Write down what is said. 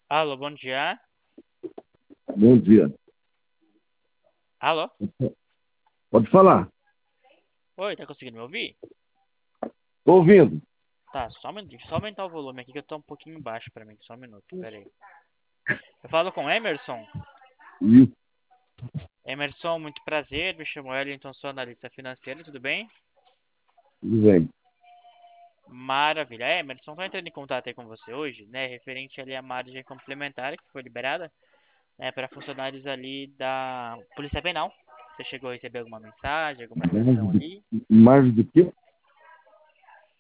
Alô, bom dia. Bom dia. Alô? Pode falar. Oi, tá conseguindo me ouvir? Tô ouvindo. Tá, só um minutinho. Só aumentar o volume aqui que eu tô um pouquinho baixo pra mim. Só um minuto, pera aí. Eu falo com Emerson. Isso, Emerson, muito prazer. Me chamo Wellington, sou analista financeiro, tudo bem? tudo bem. Maravilha. Emerson, tô entrando em contato aí com você hoje, né? Referente ali à margem complementar que foi liberada, né? Para funcionários ali da Polícia Penal. Você chegou a receber alguma mensagem, alguma ligação Margem ali? margem de quê?